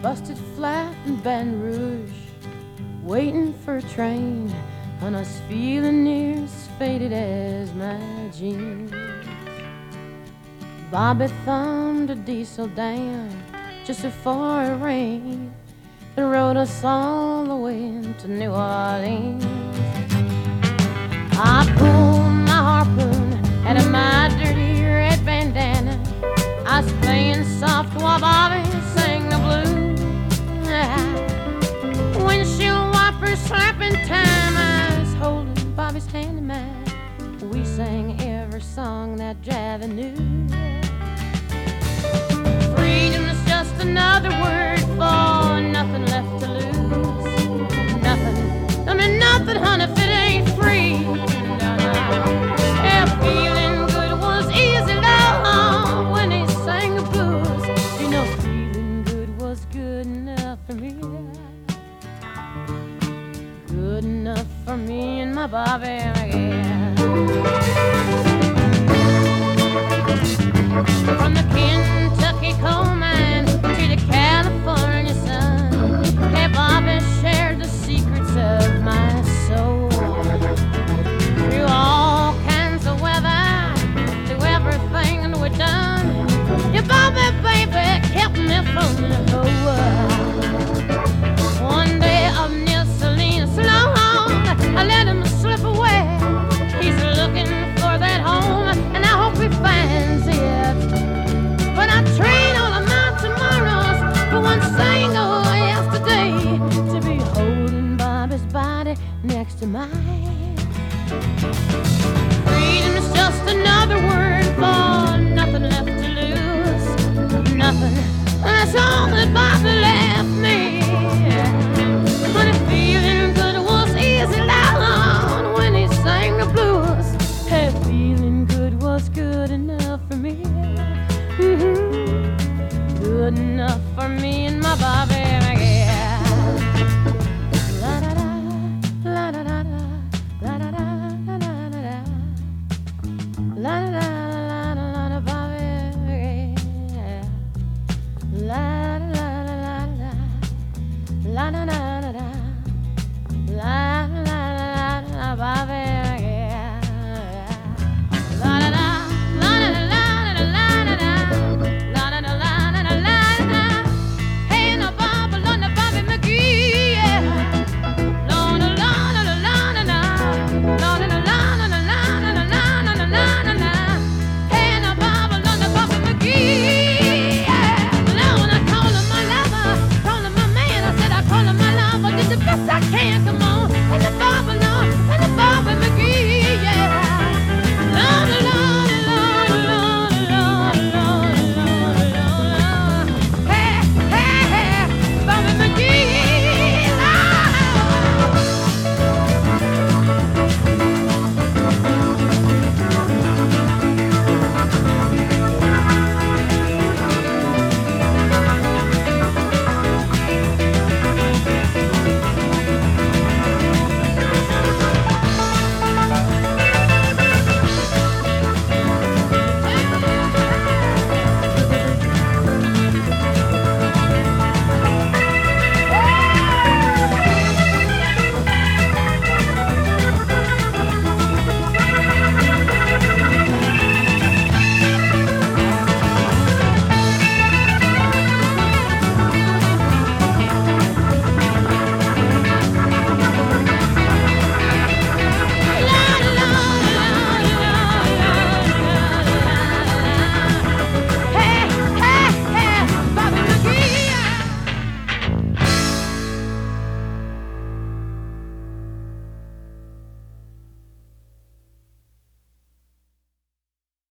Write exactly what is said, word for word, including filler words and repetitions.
busted flat in Baton Rouge, waiting for a train, and I was feeling near as faded as my jeans. Bobby thumbed a diesel down just before it rained and rode us all the way to New Orleans. I pulled my harpoon out of my dirty red bandana. I was playing soft while Bobby sang the blues. Windshield wipers slapping time, I was holding Bobby's hand in mine. We sang every song that Javi knew. Freedom is just another word for nothing left to lose. Nothing, I mean nothing, honey, if it ain't free. No, no. Yeah, feeling good was easy, love, when he sang the blues. You know, feeling good was good enough for me. Good enough for me and my Bobby, yeah. From the Kentucky coal mine to the California sun, hey, Bobby shared the secrets of my soul. Through all kinds of weather, through everything we've done, yeah, Bobby, baby, kept me from the whole world. One day up near Salinas, long, I let him slip away. He's looking for that home, and I hope he finds it. But I trade all of my tomorrows for one single yesterday, to be holding Bobby's body next to mine. Freedom is just another word for nothing left to lose. Nothing, that's all that Bobby left me. But if feeling good was easy, loud when he sang the blues, hey, feeling good was good enough for me. Mm-hmm. Good enough for me and my Bobby, yeah. La da da, la da da da, la da da da da da, la da.